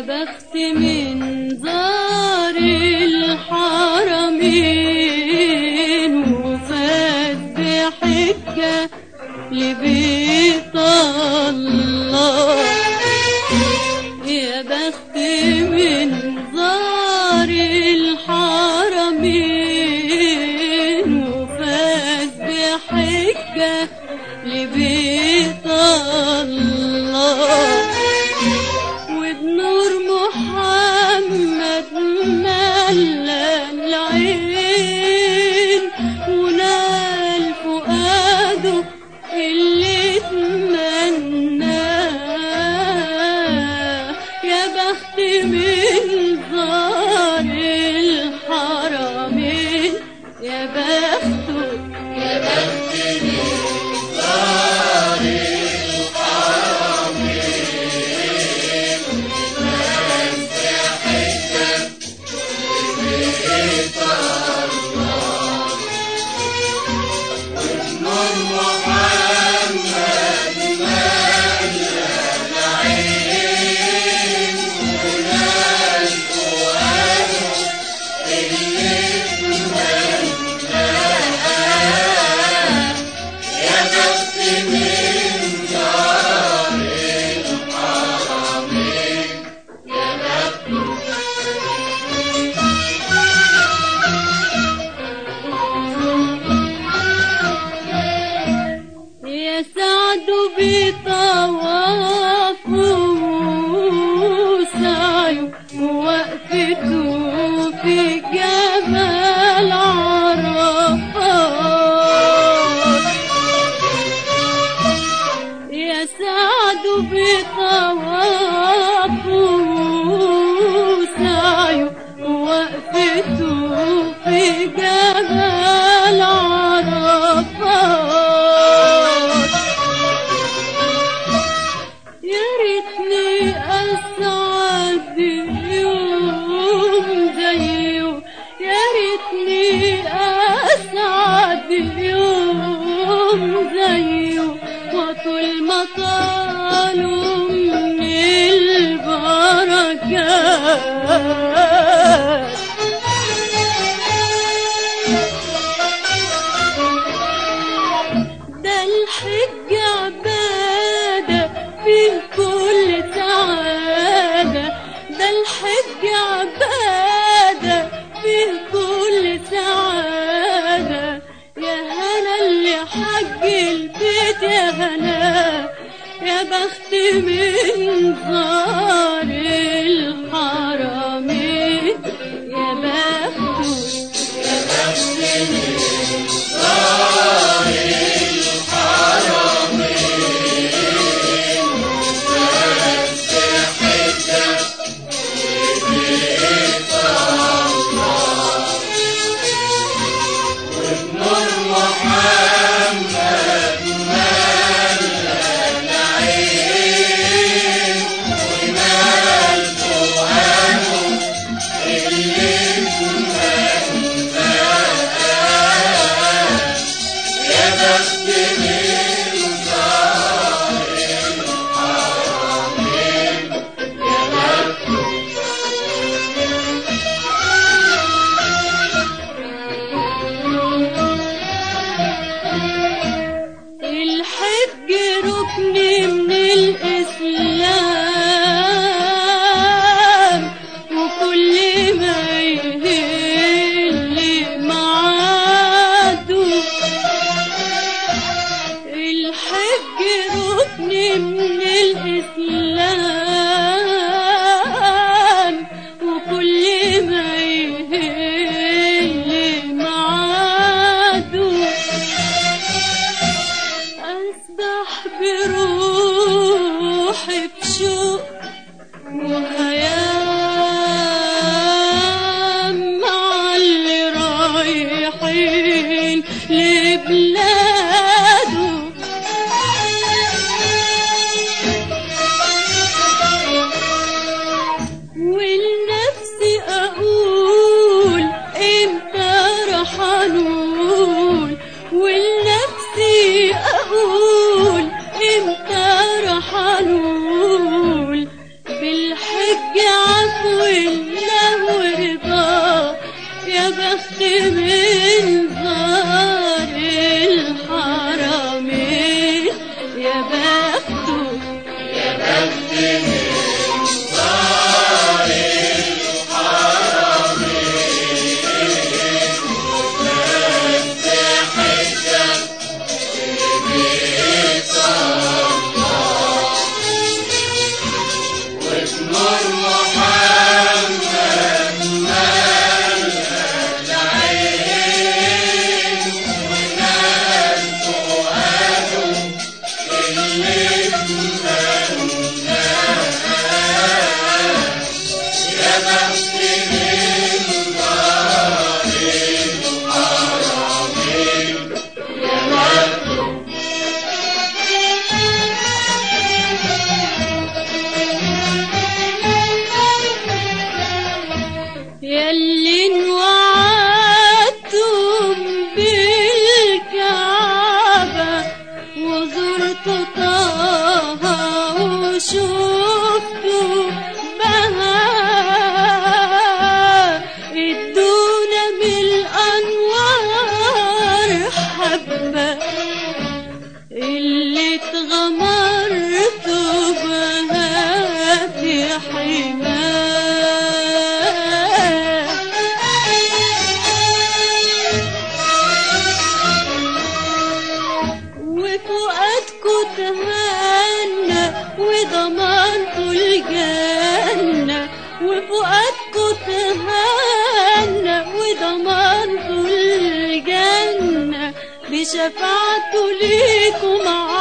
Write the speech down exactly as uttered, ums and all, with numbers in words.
بخت من زار الحرمين وفات بحجة لبيت الله. يا بخت من زار الحرمين وفات بحجة لبيت الله. وبنور محمد ملى العين ونال فؤاده اللي تمناه. يا بخت من زار الحرمين يا بخته يا بخت من زار الحرمين ناس حجة لبيت الله. ونور محمد ملى العين ونال فؤاده اللي تمناه. يا بخت من زار الحرمين يا بخته. يا سعد بطوافه وسعيه ووقفته في جبل عرفات. يا سعد بطوافه وسعيه ووقفته في جبل عرفات. يا ريتني أسعد يوم زيه. يا ريتني أسعد يوم زيه وطول ما طالوا من البركات. ده الحج عبادة فيه كل سعادة. ده الحج عبادة فيه كل سعادة. يا هلا اللي حج البيت يا هلا. يا بخت من زار الحرمين يا بخته يا بخت من زار الحرمين ناس حجة لبيت الله. ونور محمد ملى العين ونال نور محمد ملا العين ونال فؤاده اللي اتمناه يا بخت من ضارب حرامين يا بخته ياللي انوعدتم بالكعبة وزرت طه وشفتوا بهاء ادونا من الانوار حبة اللي اتغمرتوا بها في حماه وفؤادكوا تهنى وضمنتوا الجنة وفؤادكوا تهنى وضمنتوا الجنة بشفاعته ليكم